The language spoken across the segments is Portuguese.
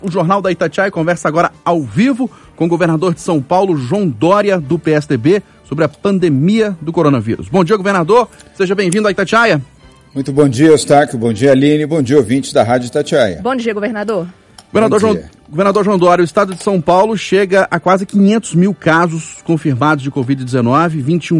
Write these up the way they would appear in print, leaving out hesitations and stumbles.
O Jornal da Itatiaia conversa agora ao vivo com o governador de São Paulo, João Dória, do PSDB, sobre a pandemia do coronavírus. Bom dia, governador. Seja bem-vindo à Itatiaia. Muito bom dia, Eustáquio. Bom dia, Aline. Bom dia, ouvintes da Rádio Itatiaia. Bom dia, governador. Governador João Dória, o estado de São Paulo chega a quase 500 mil casos confirmados de Covid-19,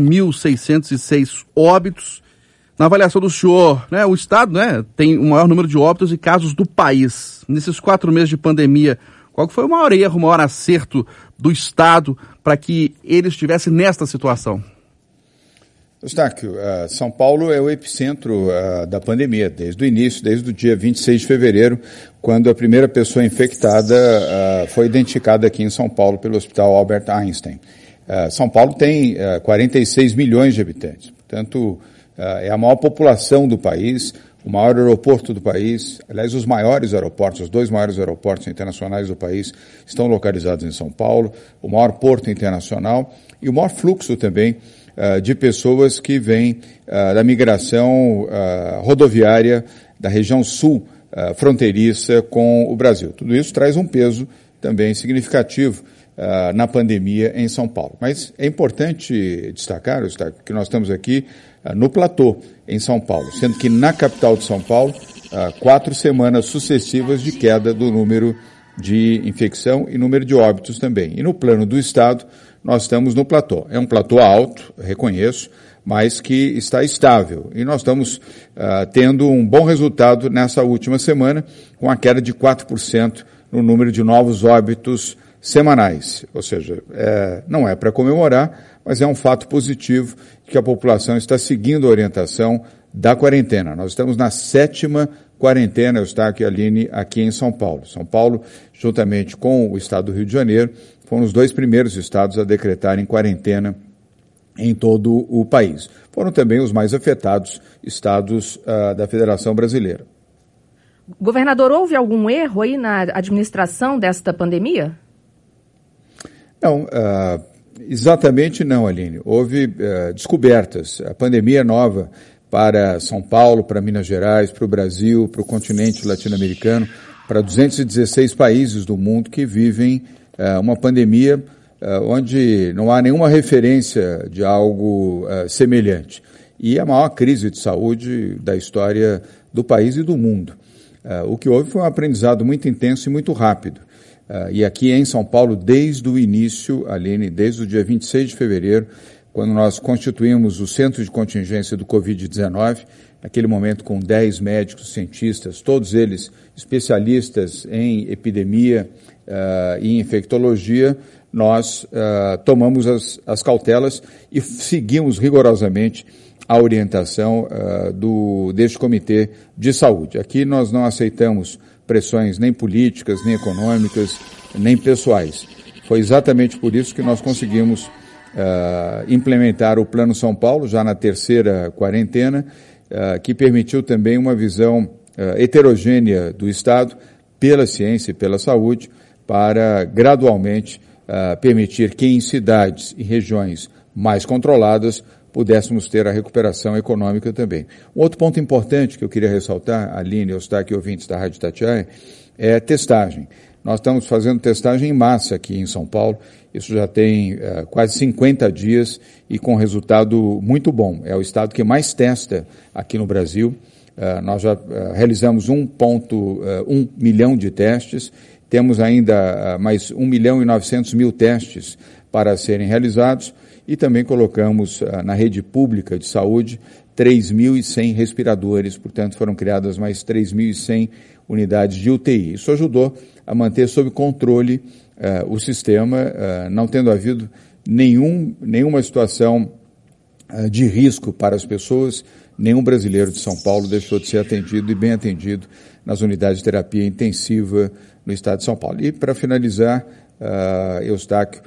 21.606 óbitos. Na avaliação do senhor, o estado tem o maior número de óbitos e casos do país. Nesses 4 meses de pandemia, qual foi o maior erro, o maior acerto do estado para que ele estivesse nesta situação? Eustáquio, São Paulo é o epicentro da pandemia, desde o início, desde o dia 26 de fevereiro, quando a primeira pessoa infectada foi identificada aqui em São Paulo pelo Hospital Albert Einstein. São Paulo tem 46 milhões de habitantes, portanto, é a maior população do país, o maior aeroporto do país, aliás, os maiores aeroportos, os 2 maiores aeroportos internacionais do país estão localizados em São Paulo, o maior porto internacional e o maior fluxo também de pessoas que vêm da migração rodoviária da região sul fronteiriça com o Brasil. Tudo isso traz um peso também significativo na pandemia em São Paulo. Mas é importante destacar, que nós estamos aqui no platô em São Paulo, sendo que na capital de São Paulo, 4 semanas sucessivas de queda do número de infecção e número de óbitos também. E no plano do estado, nós estamos no platô. É um platô alto, reconheço, mas que está estável. E nós estamos tendo um bom resultado nessa última semana, com a queda de 4% no número de novos óbitos semanais. Ou seja, não é para comemorar, mas é um fato positivo que a população está seguindo a orientação da quarentena. Nós estamos na 7ª quarentena, Eustáquio e Aline, aqui em São Paulo. São Paulo, juntamente com o estado do Rio de Janeiro, foram os 2 primeiros estados a decretarem quarentena em todo o país. Foram também os mais afetados estados da Federação Brasileira. Governador, houve algum erro aí na administração desta pandemia? Não, exatamente não, Aline. Houve descobertas. A pandemia nova para São Paulo, para Minas Gerais, para o Brasil, para o continente latino-americano, para 216 países do mundo que vivem uma pandemia onde não há nenhuma referência de algo semelhante. E a maior crise de saúde da história do país e do mundo. O que houve foi um aprendizado muito intenso e muito rápido. E aqui em São Paulo, desde o início, Aline, desde o dia 26 de fevereiro, quando nós constituímos o Centro de Contingência do Covid-19, naquele momento com 10 médicos, cientistas, todos eles especialistas em epidemia e infectologia, nós tomamos as cautelas e seguimos rigorosamente a orientação deste Comitê de Saúde. Aqui nós não aceitamos pressões nem políticas, nem econômicas, nem pessoais. Foi exatamente por isso que nós conseguimos implementar o Plano São Paulo, já na 3ª quarentena, que permitiu também uma visão heterogênea do Estado, pela ciência e pela saúde, para gradualmente permitir que em cidades e regiões mais controladas pudéssemos ter a recuperação econômica também. Um outro ponto importante que eu queria ressaltar, Aline, Eustáquio e ouvintes da Rádio Itatiaia, é a testagem. Nós estamos fazendo testagem em massa aqui em São Paulo, isso já tem quase 50 dias e com resultado muito bom. É o estado que mais testa aqui no Brasil. Nós já realizamos 1,1 milhão de testes, temos ainda mais 1.900.000 testes para serem realizados e também colocamos na rede pública de saúde 3.100 respiradores, portanto foram criadas mais 3.100 unidades de UTI. Isso ajudou a manter sob controle o sistema, não tendo havido nenhuma situação de risco para as pessoas. Nenhum brasileiro de São Paulo deixou de ser atendido e bem atendido nas unidades de terapia intensiva no estado de São Paulo. E para finalizar, Eustáquio,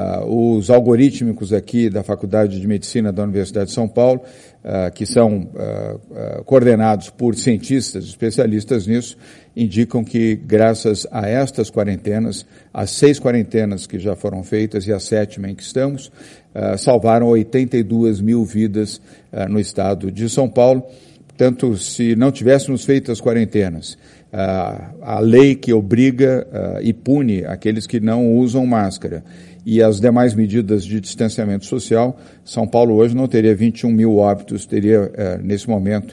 os algorítmicos aqui da Faculdade de Medicina da Universidade de São Paulo, que são coordenados por cientistas, especialistas nisso, indicam que graças a estas quarentenas, as 6 quarentenas que já foram feitas e a 7ª em que estamos, salvaram 82 mil vidas no estado de São Paulo. Portanto, se não tivéssemos feito as quarentenas, a lei que obriga e pune aqueles que não usam máscara e as demais medidas de distanciamento social, São Paulo hoje não teria 21 mil óbitos, teria, nesse momento,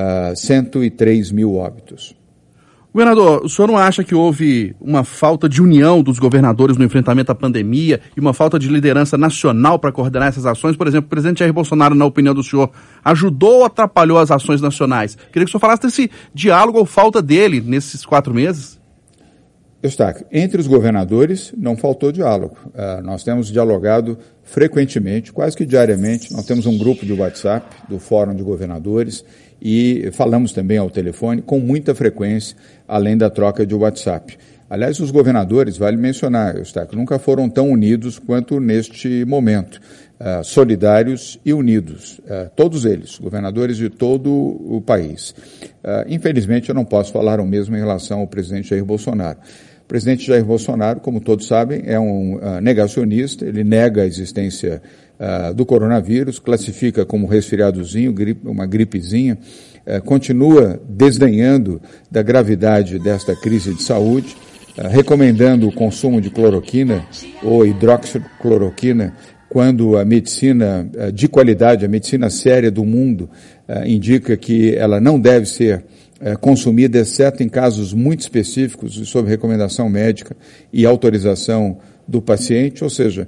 103 mil óbitos. Governador, o senhor não acha que houve uma falta de união dos governadores no enfrentamento à pandemia e uma falta de liderança nacional para coordenar essas ações? Por exemplo, o presidente Jair Bolsonaro, na opinião do senhor, ajudou ou atrapalhou as ações nacionais? Queria que o senhor falasse desse diálogo ou falta dele nesses 4 meses. Eustáquio, entre os governadores não faltou diálogo. Nós temos dialogado frequentemente, quase que diariamente. Nós temos um grupo de WhatsApp do Fórum de Governadores e falamos também ao telefone com muita frequência, além da troca de WhatsApp. Aliás, os governadores, vale mencionar, Eustáquio, nunca foram tão unidos quanto neste momento, solidários e unidos, todos eles, governadores de todo o país. Infelizmente, eu não posso falar o mesmo em relação ao presidente Jair Bolsonaro. O presidente Jair Bolsonaro, como todos sabem, é um negacionista, ele nega a existência do coronavírus, classifica como resfriadozinho, uma gripezinha, continua desdenhando da gravidade desta crise de saúde, recomendando o consumo de cloroquina ou hidroxicloroquina, quando a medicina de qualidade, a medicina séria do mundo, indica que ela não deve ser consumida, exceto em casos muito específicos e sob recomendação médica e autorização do paciente, ou seja,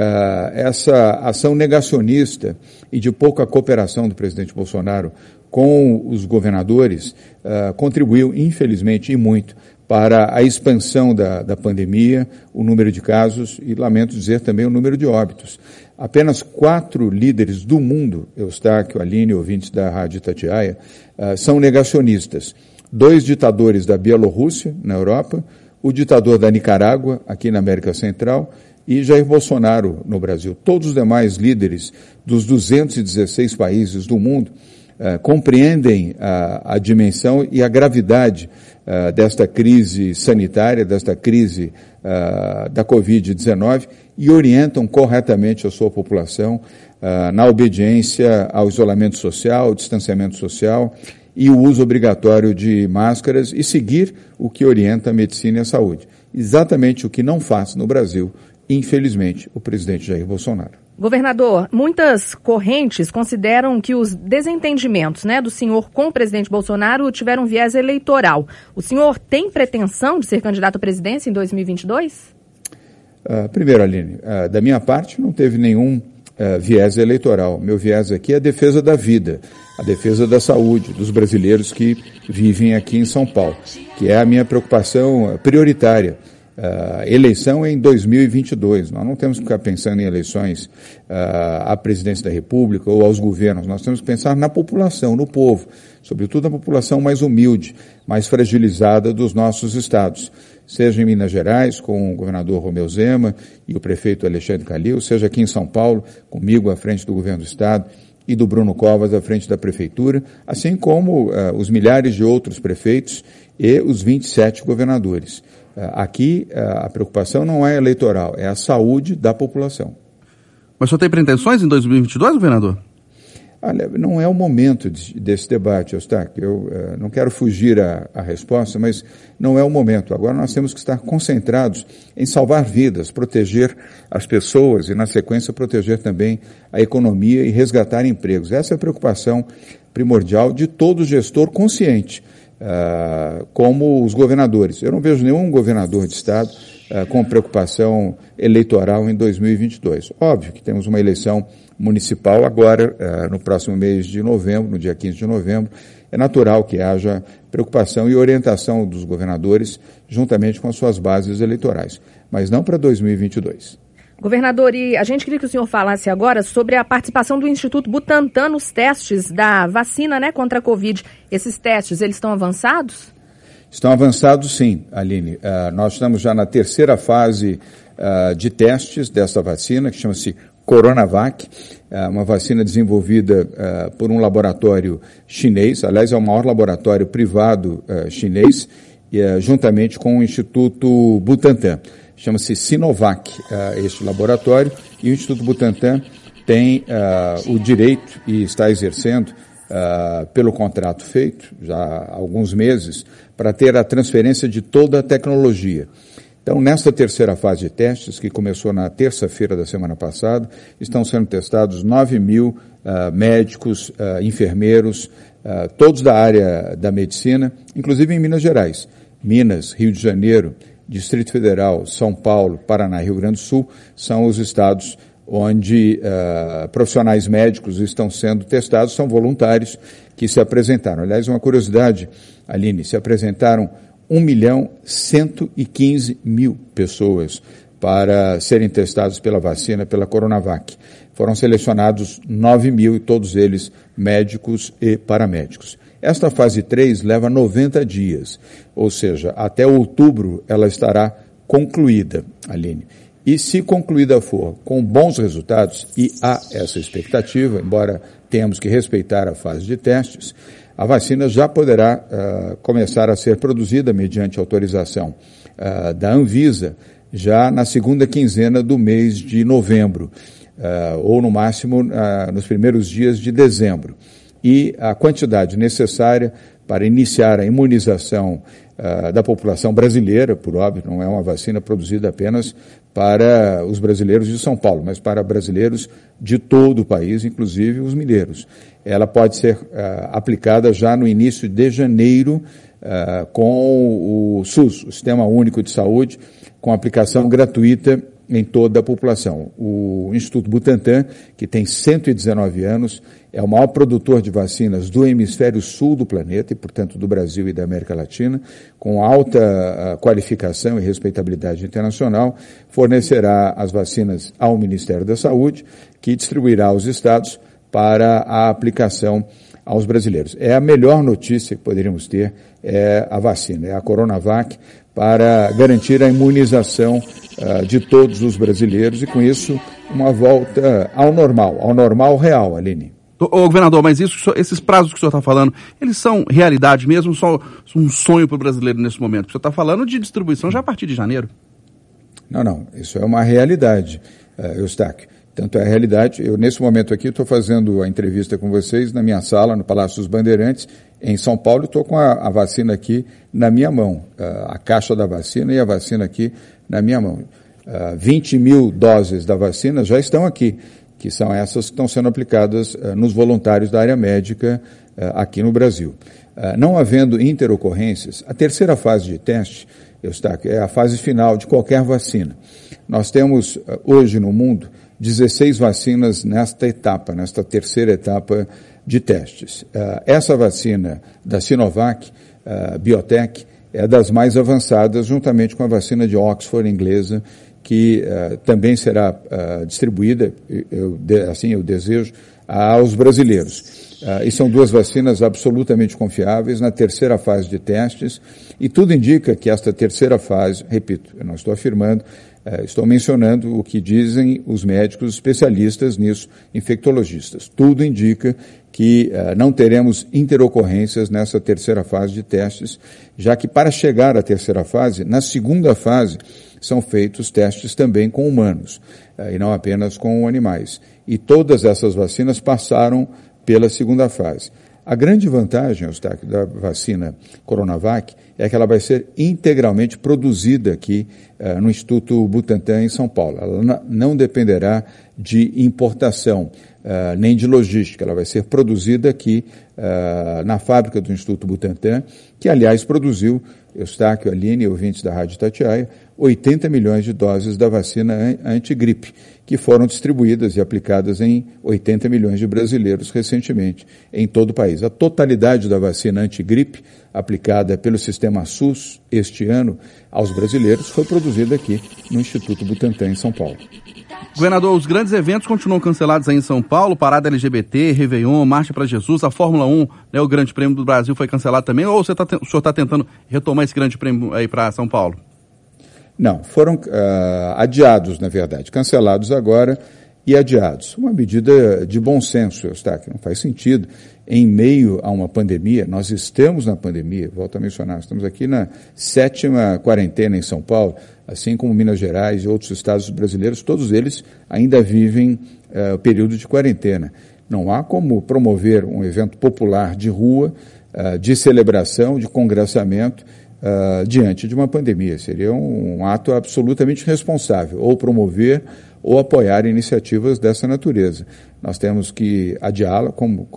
essa ação negacionista e de pouca cooperação do presidente Bolsonaro com os governadores contribuiu, infelizmente, e muito para a expansão da pandemia, o número de casos e, lamento dizer, também o número de óbitos. Apenas 4 líderes do mundo, Eustáquio, Aline, ouvintes da Rádio Itatiaia, são negacionistas. 2 ditadores da Bielorrússia, na Europa, o ditador da Nicarágua, aqui na América Central, e Jair Bolsonaro, no Brasil. Todos os demais líderes dos 216 países do mundo compreendem a dimensão e a gravidade desta crise sanitária, desta crise da Covid-19 e orientam corretamente a sua população na obediência ao isolamento social, ao distanciamento social e o uso obrigatório de máscaras e seguir o que orienta a medicina e a saúde. Exatamente o que não faz no Brasil, infelizmente, o presidente Jair Bolsonaro. Governador, muitas correntes consideram que os desentendimentos, do senhor com o presidente Bolsonaro tiveram viés eleitoral. O senhor tem pretensão de ser candidato à presidência em 2022? Primeiro, Aline, da minha parte não teve nenhum viés eleitoral. Meu viés aqui é a defesa da vida, a defesa da saúde dos brasileiros que vivem aqui em São Paulo, que é a minha preocupação prioritária. Eleição é em 2022, nós não temos que ficar pensando em eleições à presidência da República ou aos governos, nós temos que pensar na população, no povo, sobretudo na população mais humilde, mais fragilizada dos nossos estados, seja em Minas Gerais, com o governador Romeu Zema e o prefeito Alexandre Calil, seja aqui em São Paulo, comigo à frente do governo do estado e do Bruno Covas à frente da prefeitura, assim como os milhares de outros prefeitos e os 27 governadores. Aqui, a preocupação não é eleitoral, é a saúde da população. Mas o senhor tem pretensões em 2022, governador? Olha, não é o momento desse debate, Eustáquio. Eu não quero fugir à resposta, mas não é o momento. Agora nós temos que estar concentrados em salvar vidas, proteger as pessoas e, na sequência, proteger também a economia e resgatar empregos. Essa é a preocupação primordial de todo gestor consciente. Como os governadores. Eu não vejo nenhum governador de estado com preocupação eleitoral em 2022. Óbvio que temos uma eleição municipal agora, no próximo mês de novembro, no dia 15 de novembro. É natural que haja preocupação e orientação dos governadores juntamente com as suas bases eleitorais, mas não para 2022. Governador, e a gente queria que o senhor falasse agora sobre a participação do Instituto Butantan nos testes da vacina, contra a Covid. Esses testes, eles estão avançados? Estão avançados, sim, Aline. Nós estamos já na 3ª fase de testes dessa vacina, que chama-se Coronavac, uma vacina desenvolvida por um laboratório chinês, aliás, é o maior laboratório privado chinês, juntamente com o Instituto Butantan. Chama-se Sinovac, este laboratório, e o Instituto Butantan tem o direito e está exercendo pelo contrato feito, já há alguns meses, para ter a transferência de toda a tecnologia. Então, nesta terceira fase de testes, que começou na terça-feira da semana passada, estão sendo testados 9 mil médicos, enfermeiros, todos da área da medicina, inclusive em Minas Gerais. Minas, Rio de Janeiro, Distrito Federal, São Paulo, Paraná e Rio Grande do Sul são os estados onde profissionais médicos estão sendo testados, são voluntários que se apresentaram. Aliás, uma curiosidade, Aline, se apresentaram 1.115.000 pessoas para serem testados pela vacina, pela Coronavac. Foram selecionados 9 mil, e todos eles médicos e paramédicos. Esta fase 3 leva 90 dias, ou seja, até outubro ela estará concluída, Aline. E se concluída for com bons resultados, e há essa expectativa, embora tenhamos que respeitar a fase de testes, a vacina já poderá começar a ser produzida mediante autorização da Anvisa já na segunda quinzena do mês de novembro, ou no máximo nos primeiros dias de dezembro. E a quantidade necessária para iniciar a imunização da população brasileira, por óbvio, não é uma vacina produzida apenas para os brasileiros de São Paulo, mas para brasileiros de todo o país, inclusive os mineiros. Ela pode ser aplicada já no início de janeiro com o SUS, o Sistema Único de Saúde, com aplicação gratuita em toda a população. O Instituto Butantan, que tem 119 anos, é o maior produtor de vacinas do hemisfério sul do planeta, e portanto do Brasil e da América Latina, com alta qualificação e respeitabilidade internacional, fornecerá as vacinas ao Ministério da Saúde, que distribuirá aos estados para a aplicação aos brasileiros. É a melhor notícia que poderíamos ter, é a vacina, é a Coronavac, para garantir a imunização de todos os brasileiros e, com isso, uma volta ao normal real, Aline. Ô, governador, mas esses prazos que o senhor está falando, eles são realidade mesmo, só um sonho para o brasileiro nesse momento? O senhor está falando de distribuição já a partir de janeiro. Não, isso é uma realidade, Eustáquio. Tanto é a realidade, eu nesse momento aqui estou fazendo a entrevista com vocês na minha sala, no Palácio dos Bandeirantes, em São Paulo, estou com a vacina aqui na minha mão, a caixa da vacina e a vacina aqui na minha mão. 20 mil doses da vacina já estão aqui, que são essas que estão sendo aplicadas nos voluntários da área médica aqui no Brasil. Não havendo interocorrências, a terceira fase de teste, Eustáquio, é a fase final de qualquer vacina. Nós temos hoje no mundo 16 vacinas nesta terceira etapa de testes. Essa vacina da Sinovac, Biotech, é das mais avançadas, juntamente com a vacina de Oxford inglesa, que também será distribuída, eu desejo, aos brasileiros. E são duas vacinas absolutamente confiáveis na terceira fase de testes, e tudo indica que esta terceira fase, repito, eu não estou afirmando, estou mencionando o que dizem os médicos especialistas nisso, infectologistas. Tudo indica que não teremos interocorrências nessa terceira fase de testes, já que para chegar à terceira fase, na segunda fase, são feitos testes também com humanos, e não apenas com animais. E todas essas vacinas passaram pela segunda fase. A grande vantagem, Eustáquio, da vacina Coronavac é que ela vai ser integralmente produzida aqui no Instituto Butantan, em São Paulo. Ela não dependerá de importação, nem de logística. Ela vai ser produzida aqui na fábrica do Instituto Butantan, que, aliás, produziu, Eustáquio, Aline e ouvintes da Rádio Itatiaia, 80 milhões de doses da vacina antigripe, que foram distribuídas e aplicadas em 80 milhões de brasileiros recentemente em todo o país. A totalidade da vacina antigripe aplicada pelo sistema SUS este ano aos brasileiros foi produzida aqui no Instituto Butantan, em São Paulo. Governador, os grandes eventos continuam cancelados aí em São Paulo, Parada LGBT, Réveillon, Marcha para Jesus, a Fórmula 1, né, o Grande Prêmio do Brasil foi cancelado também, ou o senhor está tentando retomar esse Grande Prêmio aí para São Paulo? Não, foram adiados, na verdade, cancelados agora e adiados. Uma medida de bom senso, Eustáquio, não faz sentido. Em meio a uma pandemia, nós estamos na pandemia, volto a mencionar, estamos aqui na 7ª quarentena em São Paulo, assim como Minas Gerais e outros estados brasileiros, todos eles ainda vivem o período de quarentena. Não há como promover um evento popular de rua, de celebração, de congressamento, diante de uma pandemia. Seria um ato absolutamente irresponsável, ou promover ou apoiar iniciativas dessa natureza. Nós temos que adiá-los,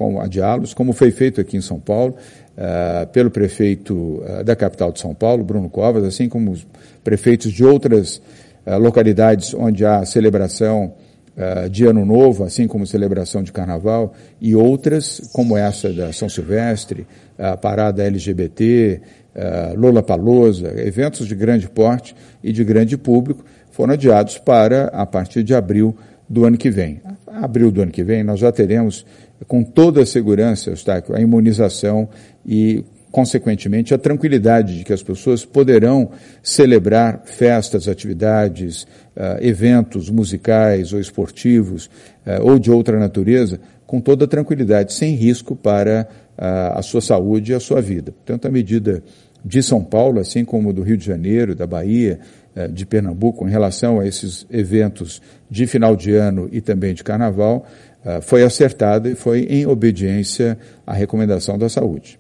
como foi feito aqui em São Paulo, pelo prefeito da capital de São Paulo, Bruno Covas, assim como os prefeitos de outras localidades onde há celebração de Ano Novo, assim como celebração de Carnaval, e outras, como essa da São Silvestre, a Parada LGBT, Lollapalooza, eventos de grande porte e de grande público, foram adiados para a partir de abril do ano que vem. Abril do ano que vem nós já teremos, com toda a segurança, Eustáquio, a imunização e, consequentemente, a tranquilidade de que as pessoas poderão celebrar festas, atividades, eventos musicais ou esportivos ou de outra natureza, com toda a tranquilidade, sem risco para a sua saúde e a sua vida. Portanto, a medida de São Paulo, assim como do Rio de Janeiro, da Bahia, de Pernambuco, em relação a esses eventos de final de ano e também de Carnaval, foi acertada e foi em obediência à recomendação da saúde.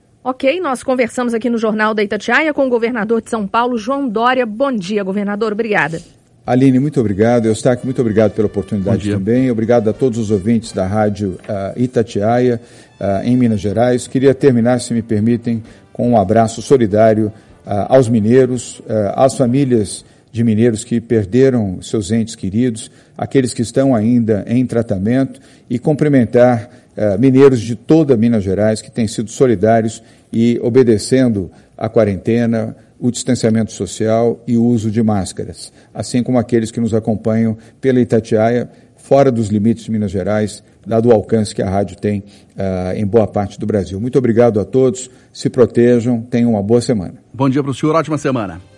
Ok, nós conversamos aqui no Jornal da Itatiaia com o governador de São Paulo, João Dória. Bom dia, governador. Obrigada. Aline, muito obrigado. Eustáquio, muito obrigado pela oportunidade também. Obrigado a todos os ouvintes da Rádio Itatiaia, em Minas Gerais. Queria terminar, se me permitem, com um abraço solidário aos mineiros, às famílias de mineiros que perderam seus entes queridos, aqueles que estão ainda em tratamento, e cumprimentar mineiros de toda Minas Gerais que têm sido solidários e obedecendo a quarentena, o distanciamento social e o uso de máscaras, assim como aqueles que nos acompanham pela Itatiaia, fora dos limites de Minas Gerais, dado o alcance que a rádio tem em boa parte do Brasil. Muito obrigado a todos, se protejam, tenham uma boa semana. Bom dia para o senhor, ótima semana.